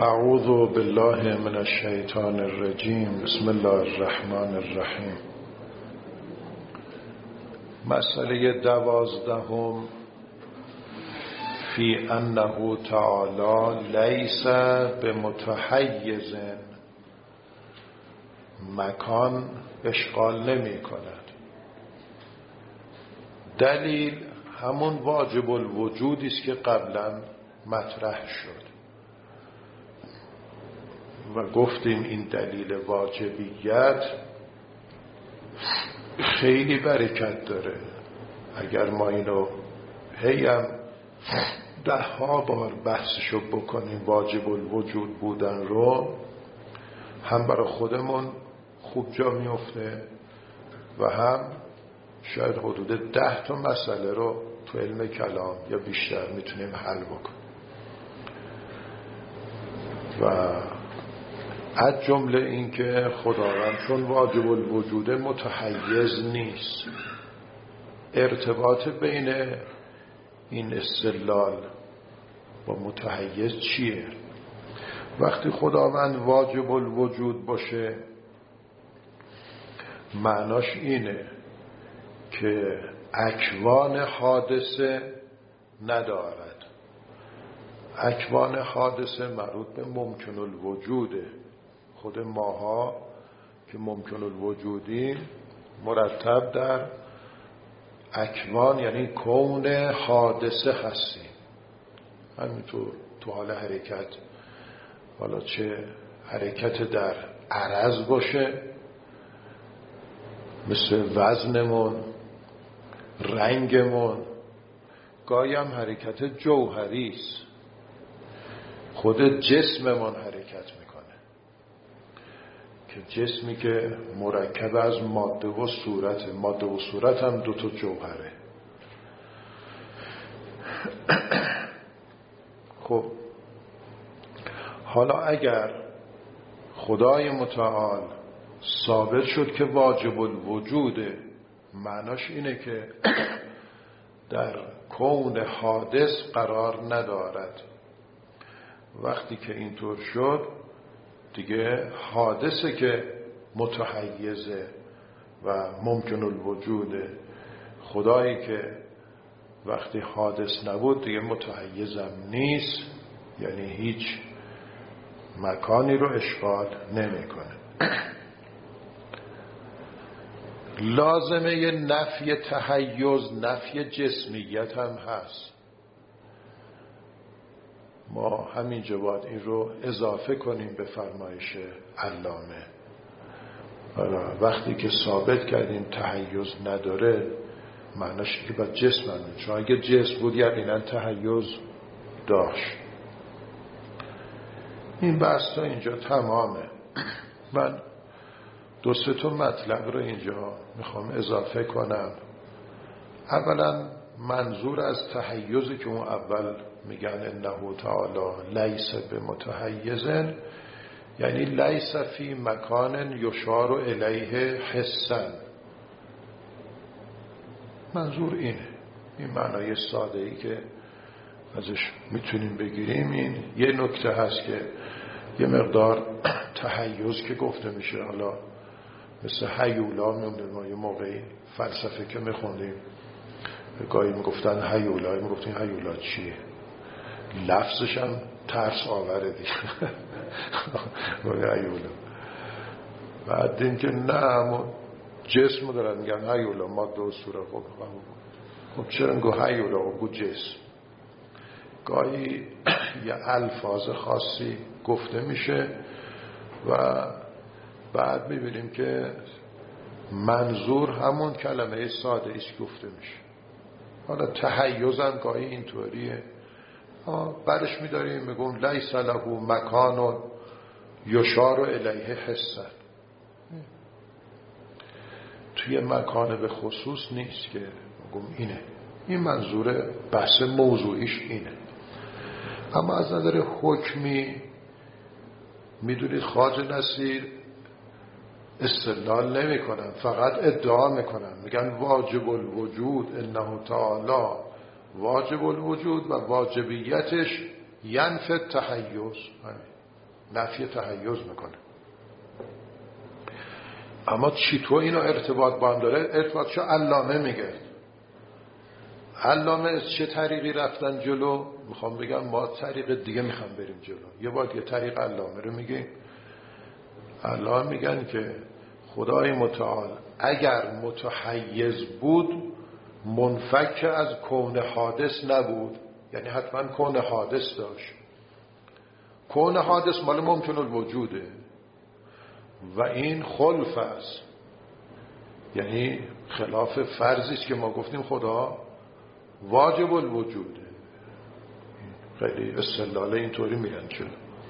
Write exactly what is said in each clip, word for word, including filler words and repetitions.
اعوذ بالله من الشیطان الرجیم. بسم الله الرحمن الرحیم. مسئله دوازدهم فی انه تعالی لیس بمتحیز، مکان اشغال نمی کند. دلیل همون واجب الوجودی است که قبلا مطرح شد و گفتیم این دلیل واجبیت خیلی برکت داره. اگر ما اینو هیم ده ها بار بحثشو بکنیم، واجب الوجود بودن رو، هم برای خودمون خوب جا میفته و هم شاید حدود ده تا مسئله رو تو علم کلام یا بیشتر میتونیم حل بکنیم. و از جمله این که خداوند چون واجب الوجود متحیز نیست، ارتباط بین این استدلال با متحیز چیه؟ وقتی خداوند واجب الوجود باشه معناش اینه که اکوان حادثه ندارد. اکوان حادثه مربوط به ممکن الوجوده. خود ماها که ممکن الوجودی مرتب در اکوان یعنی کون حادثه هستیم. همینطور تو حال حرکت، حالا چه حرکت در عرض باشه مثل وزنمون، رنگمون، گاهی هم حرکت جوهری است، خود جسممون حرکت میکنه که جسمی که مرکب از ماده و صورت، ماده و صورت هم دو تا جوهره. خب حالا اگر خدای متعال ثابت شد که واجب الوجوده، معناش اینه که در کون حادث قرار ندارد. وقتی که اینطور شد دیگه حادثه که متحیزه و ممکن الوجوده. خدایی که وقتی حادث نبود دیگه متحیزم نیست، یعنی هیچ مکانی رو اشغال نمیکنه. لازمه نفی تحیز نفی جسمیت هم هست. ما همینجا باید این رو اضافه کنیم به فرمایش علامه. وقتی که ثابت کردیم تحیز نداره معناش که باید جسم هم، چون اگه جسم بود یقینا تحیز داشت. این بحث تا اینجا تمامه. من دو سه تا مطلب رو اینجا میخوام اضافه کنم. اولا منظور از تحیزی که اون اول میگن انه تعالی لیس بمتحیزن، یعنی لیس فی مکان یشار الیه حسن. منظور اینه. این معنای ساده ای که ازش میتونیم بگیریم این یه نکته هست که یه مقدار تحیز که گفته میشه، حالا مثل هیولا میمونه. ما یه موقعی فلسفه که میخوندیم گاهی میگفتن هیولا، میگفتیم هیولا چیه؟ لفظش هم ترس آوره دیگه. هیولا بعد دیم که نه جسم دارن میگن هیولا ماده و صورت. خب خب چرا نگو هیولا و گو جسم؟ گاهی یه الفاظ خاصی گفته میشه و بعد میبینیم که منظور همون کلمه ساده ایست گفته میشه. حالا تحیزم گاهی اینطوریه. برش میداریم میگم لیس له مکان یشار الیه حسن. توی مکان به خصوص نیست که میگم اینه. این منظور بحث موضوعیش اینه. اما از نظر حکمی میدونید خواجه نصیر استدلال نمی کنن، فقط ادعا میکنن. میگن واجب الوجود انه تعالی واجب الوجود و واجبیتش ینفی تحیز. نفی تحیز میکنه. اما چطور اینا ارتباط با هم داره؟ ارتباطش علامه میگه. علامه از چه طریقی رفتن جلو؟ میخوام بگم ما طریق دیگه میخوام بریم جلو. یه بار یه طریق علامه رو میگیم. علامه میگن که خدای متعال اگر متحیز بود منفک از کون حادث نبود، یعنی حتما کون حادث داشت. کون حادث مال ممکن الوجوده و این خلف است، یعنی خلاف فرضی است که ما گفتیم خدا واجب الوجوده. خیلی استدلال اینطوری میرن جلو.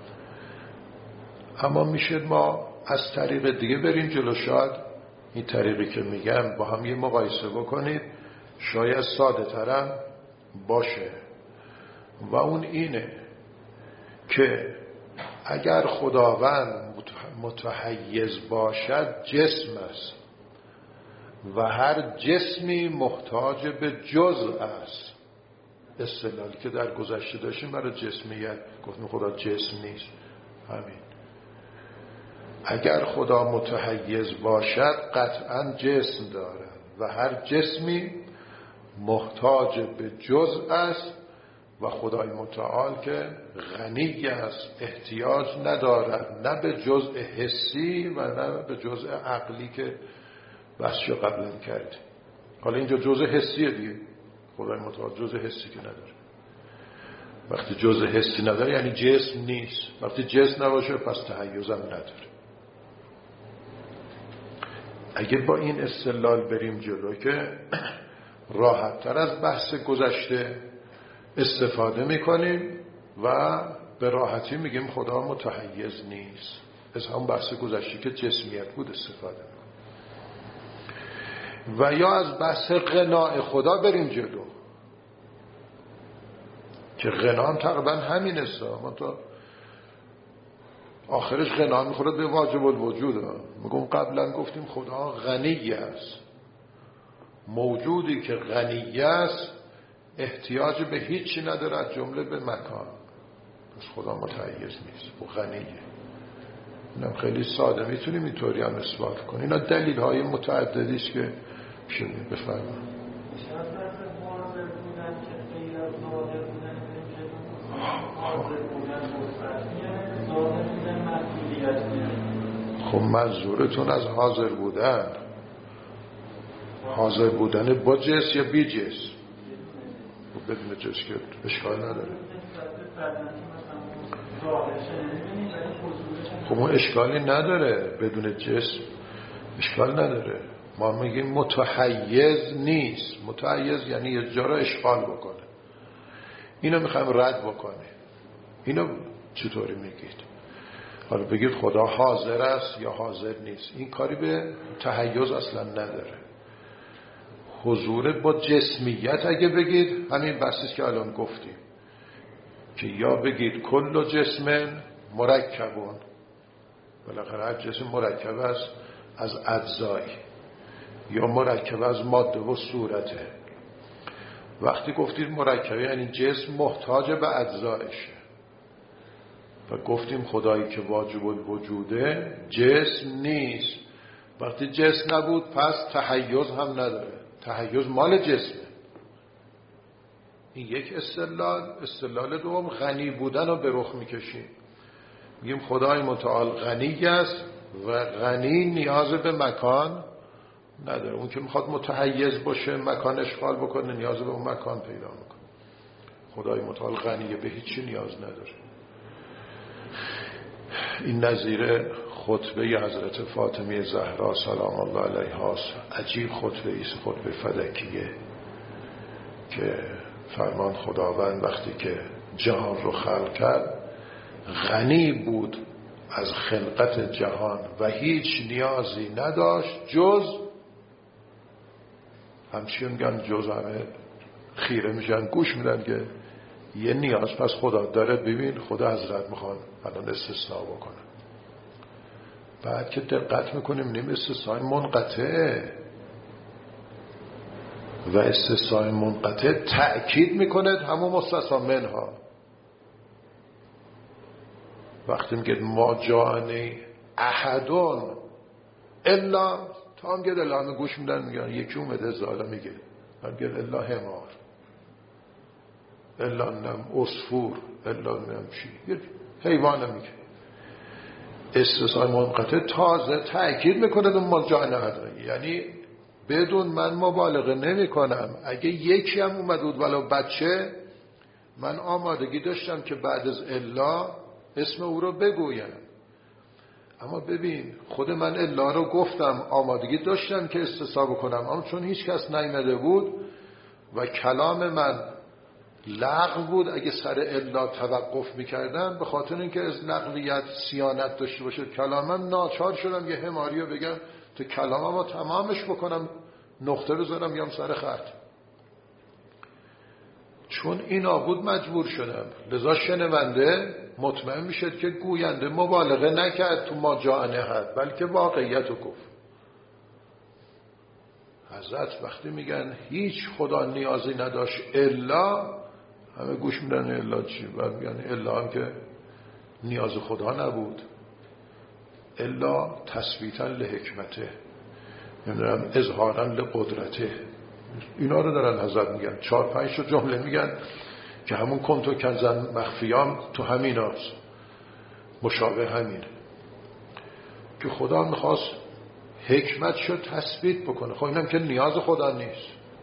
اما میشه ما از طریق دیگه بریم جلو. شاید این طریقی که میگم با هم یه مقایسه بکنید شاید ساده ترم باشه و اون اینه که اگر خداوند متحیز باشد جسم است و هر جسمی محتاج به جزء است. استدلالی که در گذشته داشتیم برای جسمیت گفتیم خدا جسم نیست. همین اگر خدا متحیز باشد قطعا جسم دارد و هر جسمی محتاج به جزء است و خدای متعال که غنی است احتیاج ندارد نه به جزء حسی و نه به جزء عقلی که بحثشو قبلا کردیم. حالا اینجا جزء حسیه دیگه. خدای متعال جزء حسی که نداره. وقتی جزء حسی نداره یعنی جسم نیست. وقتی جسم نباشه پس تحیز هم نداره. اگه با این استدلال بریم جلو که راحت تر از بحث گذشته استفاده میکنیم و به راحتی میگیم خدا متحیز نیست. از همون بحث گذشته که جسمیت بود استفاده میکنیم. و یا از بحث غناء خدا بریم جلو که غنا هم تقریبا همین است. ما تا آخرش غنا میخوره به واجب الوجود. میگم قبلا گفتیم خدا غنی است. موجودی که غنی است احتیاج به هیچی نداره از جمله به مکان. پس خدا متحیز نیست، او غنیه. اینم خیلی ساده میتونیم اینطوری هم اثبات کنیم. اینا دلیل های متعددی است که میشه بفرمایید. خب منظورتون از حاضر بودن حاضر بودن با جس یا بی جس؟ خب بدون جس که اشکال نداره. خب اون اشکالی نداره. بدون جس اشکال نداره. ما میگیم متحیز نیست. متحیز یعنی یه جا را اشغال بکنه. اینو میخوایم رد بکنه. اینو چطوری میگید؟ حالا بگید خدا حاضر است یا حاضر نیست. این کاری به تحیز اصلا نداره. حضور با جسمیت اگه بگید همین بحثیست که الان گفتیم که یا بگید کل جسم مرکبون، بالاخره هر جسم مرکب است از اجزایی یا مرکب از ماده و صورته. وقتی گفتید مرکبه یعنی جسم محتاج به اجزایشه و گفتیم خدایی که واجب الوجوده جسم نیست. وقتی جسم نبود پس تحیز هم نداره. تحیز مال جسمه. این یک استدلال. استدلال دوم غنی بودن رو به رخ میکشیم. میگیم خدای متعال غنی است و غنی نیاز به مکان نداره. اون که میخواد متحیز باشه مکان اشغال بکنه نیاز به اون مکان پیدا میکنه. خدای متعال غنیه به هیچی نیاز نداره. این نظیر خطبه حضرت فاطمه زهرا سلام الله علیها عجیب خطبه ایست. خطبه فدکیه که فرمان خداوند وقتی که جهان رو خلق کرد غنی بود از خلقت جهان و هیچ نیازی نداشت جز همچین میگن جز همه خیره میشن گوش میدن که یه نیاز پس خدا داره. ببین خدا حضرت میخوان الان استثناء بکنه. بعد که دقت میکنیم نیم استثناء منقطعه و استثناء منقطع تأکید میکنه همون مستثنا منها وقتی میگه ما جانی احدون الا، تا هم گه الا همه گوش میدن میگن یکی اومده زالا میگه هم گه الا همار الا نم اصفور الا نم چی، یک حیوان میگه. استثنای منقطع تازه تأکید میکنه اون ما جانی احدون، یعنی بدون من مبالغه نمی کنم، اگه یکی هم اومد بود ولو بچه، من آمادگی داشتم که بعد از الا اسم او رو بگویم. اما ببین خود من الا رو گفتم، آمادگی داشتم که استثنا بکنم، اما چون هیچ کس نیامده بود و کلام من لغو بود، اگه سر الا توقف میکردم به خاطر اینکه از لغویت صیانت داشته باشه کلامم، ناچار شدم یه حماری رو بگم تو کلامم رو تمامش بکنم، نقطه بذارم بیام سر خط. چون اینا بود مجبور شدم. لذا شنونده مطمئن میشد که گوینده مبالغه نکرد تو ما جانه هد، بلکه واقعیت رو گفت. حضرت وقتی میگن هیچ خدا نیازی نداشت الا، همه گوش میدن الا چی؟ بعد میگن الا هم که نیاز خدا نبود، الا تثبیتا لحکمته، نمیدونم اظهارا لقدرته. اینا رو دارن حضرت میگن. چهار پنج تا جمله میگن که همون کنتو کنزن مخفیام تو همین هست، مشابه همین که خدا میخواست حکمت شد تثبیت بکنه. خب اینم که نیاز خدا نیست.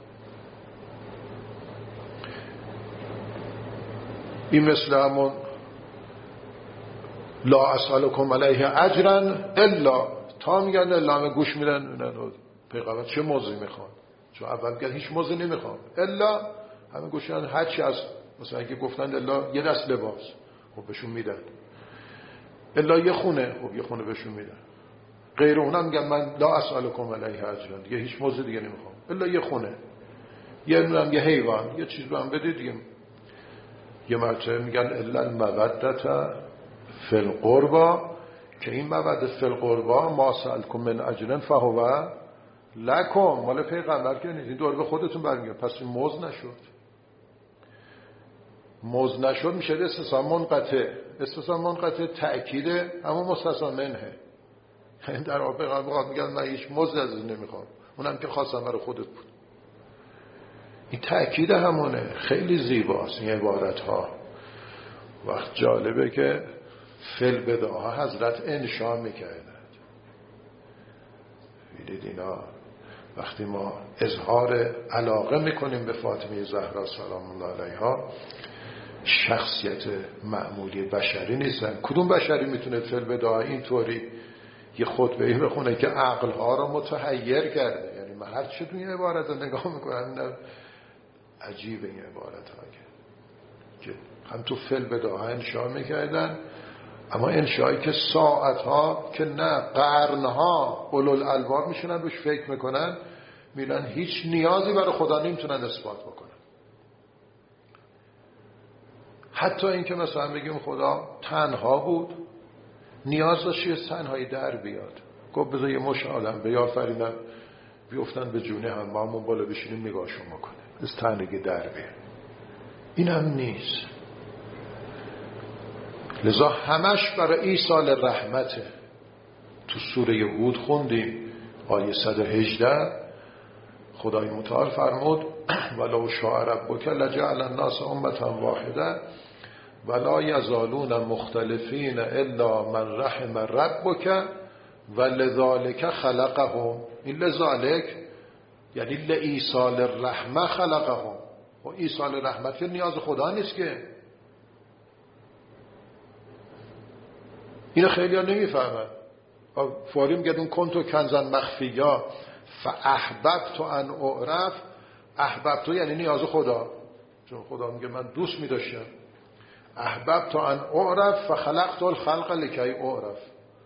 این مثل همون لا اسألکم علیه اجرا الا، تا میگن الا همه گوش میدن پیغمبر چه موضوعی میخوان، چون اول میگن هیچ موضوعی نمیخوام، الا همه گوش میدن هر چی از مثلا اگه گفتن الا یه دست لباس، خب بهشون میدن. الا یه خونه، خب یه خونه بهشون میدن. غیر اونم میگن من لا اسألکم علیه اجرا، دیگه هیچ موضوع دیگه نمیخوام، الا یه خونه، یه نمیدونم یه حیوان، یه چیز رو هم بدید دیگه. یه مرتبه میگن الا المودت فی القربا، که این مودت فی القربا ما سألکم من اجر فهو لکم، مال پیغمبر که نیست، این دور به خودتون برمیگرد. پس این موز نشد. موز نشد میشه استثنا منقطع. استثنا منقطع تأکید همون مستثنا منه. این در واقع پیغمبر میگن من هیچ موز از این نمیخوام، اونم که خواستم برای خودت بود. این تأکید همونه. خیلی زیباست این عبارت ها. وقت جالبه که فل بداها حضرت انشا میکردند. بیدید اینا وقتی ما اظهار علاقه میکنیم به فاطمه زهرا سلام الله علیها، شخصیت معمولی بشری نیستن. کدوم بشری میتونه فل بداها اینطوری یه خطبه‌ای بخونه که عقلها رو متحیر کرده؟ یعنی من هر چه توی این عبارت رو نگاه میکنم عجیبه این عبارت ها که هم تو فل بداها انشا میکردن، اما انشایی که ساعتها که نه قرنها اولوالالباب میشونن روش فکر میکنن، میرن هیچ نیازی برای خدا نمیتونن اثبات بکنن. حتی این که مثلا بگیم خدا تنها بود، نیاز داشت یه تنهایی در بیاد، گفت بذار یه مش آدم بیافرینم بیفتن به جونه هم، ما همون بالا بشینیم نگاهشون بکنه، از تنهایی در بیاد. این هم نیست. لذا همش برای ایصال رحمته. تو سوره هود خوندیم آیه صد و هجده، خدای متعال فرمود ولو شاء ربک لجعل الناس امة واحده ولا یزالون مختلفین الا من رحم ربک ولذالک خلقهم. این لذالک یعنی لایصال الرحمه خلقهم. و ایصال رحمت که نیاز خدا نیست که. اینو خیلی ها نمیفهمن. فوری میگه اون کنتو کنزن مخفیا فاحببت ان اعرف. احببت یعنی نیاز خدا، چون خدا میگه من دوست میداشتم. احببت ان اعرف فخلقت الخلق لکی اعرف.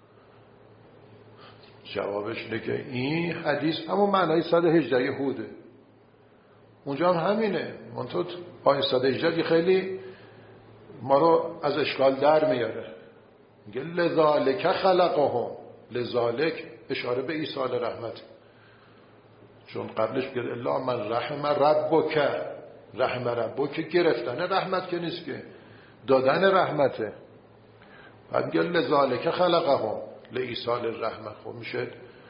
جوابش اینه که این حدیث همون معنای صد و هجده هوده. اونجا هم همینه. منطقه آیه صد و هجده خیلی ما رو از اشکال در میاره. میگه لذالک خلقهم. لذالک اشاره به ایصال رحمت، چون قبلش میگه الا من رحم ربک. رحم ربک گرفتن رحمت که نیست که، دادن رحمته. بعد میگه لذالک خلقهم لایصال الرحمه. خب میشه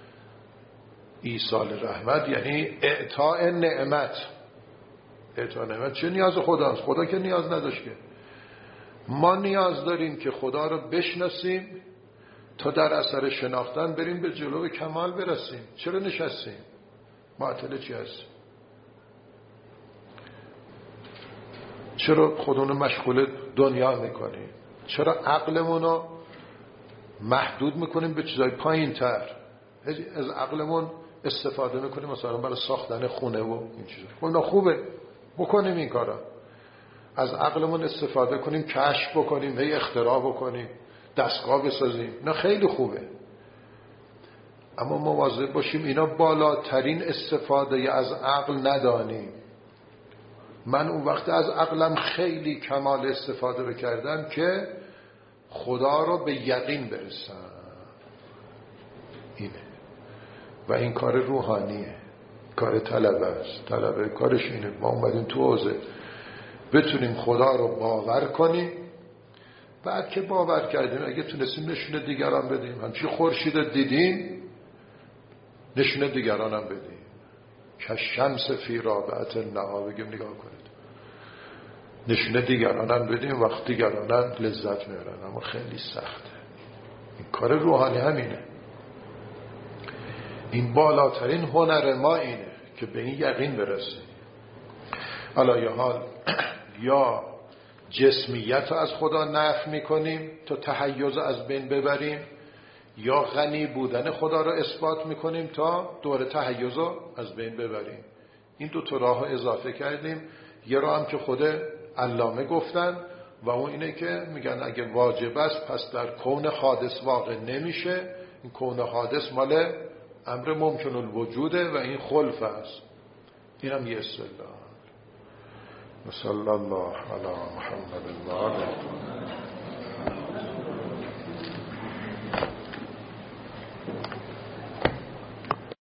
ایصال رحمت یعنی اعطاء نعمت. اعطاء نعمت چه نیاز خداست؟ خدا که نیاز نداشت که. ما نیاز داریم که خدا رو بشناسیم تا در اثر شناختن بریم به جلو کمال برسیم. چرا نشستیم؟ معطل چی هست؟ چرا خودمون مشغول دنیا میکنیم؟ چرا عقلمون رو محدود میکنیم به چیزای پایین تر؟ از عقلمون استفاده میکنیم مثلا برای ساختن خونه و این چیزا. خب خوبه بکنیم این کارا. از عقلمون استفاده کنیم، کشف بکنیم، هی اختراع بکنیم، دستگاه بسازیم. نه خیلی خوبه. اما مواظب باشیم اینا بالاترین استفاده از عقل ندانیم. من اون وقت از عقلم خیلی کمال استفاده رو کردم که خدا رو به یقین برسم. اینه. و این کار روحانیه، کار طلبه است. طلبه کارش اینه ما اومدیم تو حوزه بتونیم خدا رو باور کنیم. بعد که باور کردیم اگه تونستیم نشونه دیگران بدیم، همچی خورشید دیدیم نشونه دیگران هم بدیم. که شمس فی رابعت النهار بگیم نگاه کنید، نشونه دیگران هم بدیم، وقت دیگران هم لذت میبرن. اما خیلی سخته. این کار روحانی همینه. این بالاترین هنر ما اینه که به این یقین برسیم. حالا یا حال یا جسمیت رو از خدا نفی میکنیم تا تحیز از بین ببریم، یا غنی بودن خدا رو اثبات میکنیم تا دور تحیز رو از بین ببریم. این دو تا راه اضافه کردیم. یه راه هم که خود علامه گفتن و اون اینه که میگن اگه واجب است پس در کون حادث واقع نمیشه. این کون حادث مال امر ممکن الوجوده و این خلف است. این هم یه اصطلاح. صلی الله علی محمد و آله.